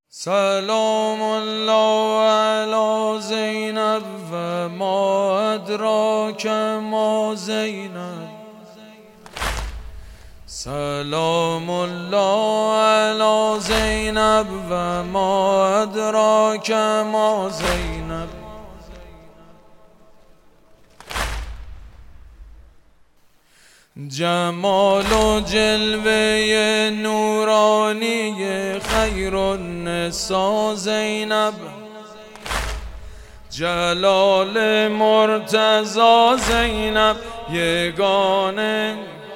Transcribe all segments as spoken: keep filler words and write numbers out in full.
سلام الله علی زینب و ما ادراک ما زینب. سلام الله علی زینب و ما ادراک ما زینب. جمال و جلوه نورانی خیر النساء زینب، جلال مرتضی زینب یگانه،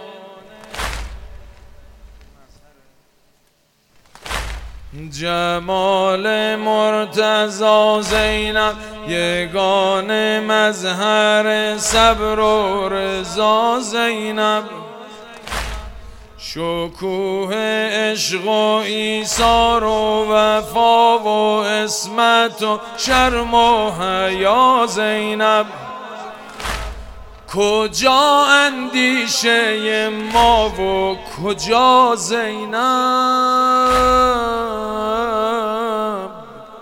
جمال مرتضی زینب یگانه، مظهر صبر و رضا زینب، شکوه عشق و ایثار و وفا و عصمت و شرم و حیا زینب. کجا اندیشه ما و کجا زینب؟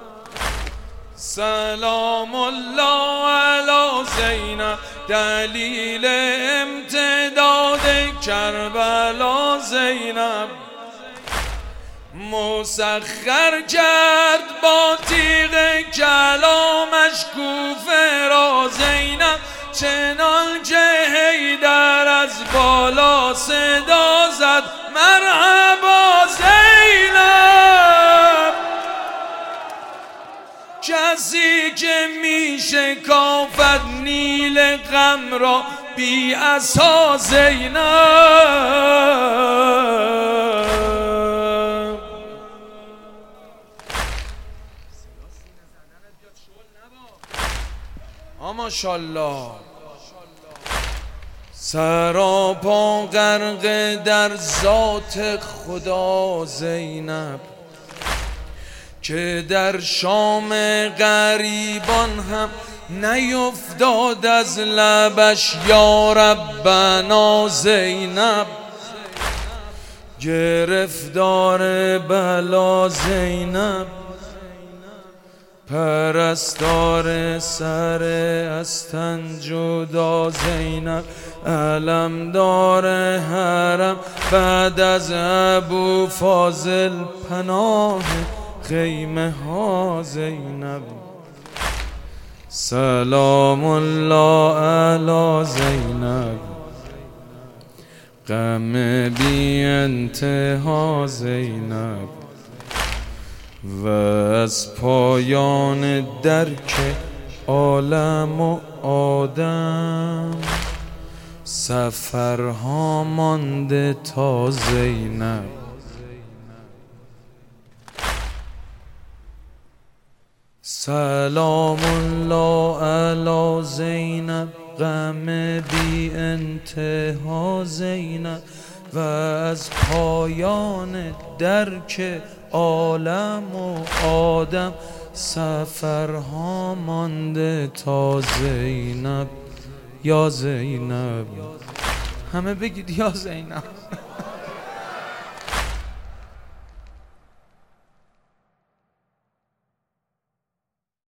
سلام الله علی زینب، دلیل امتداد کربلا زینب، مسخر کرد با تیغ کلامش کوفه را زینب، چنان که حیدر از بالا صدا زد مرحبا زینب. کسی که می شکافد نیل غم را بی عصا زینب. ماشاءالله. سراپا غرق در ذات خدا زینب، که در شام غریبان هم نیفتاد از لبش یا ربنا زینب. گرفتار بلا زینب، پرستار سر از تن جدا زینب، علمدار حرم بعد از ابو فاضل پناه خیمه ها زینب. سلام الله علی زینب، غم بی انتها زینب، و از پایان درک عالم و آدم سفرها مانده تا زینب. سلام الله علی زینب، غم بی انتها زینب، و از پایان درک عالم و آدم سفرها مانده تا زینب. یا زینب، همه بگید یا زینب.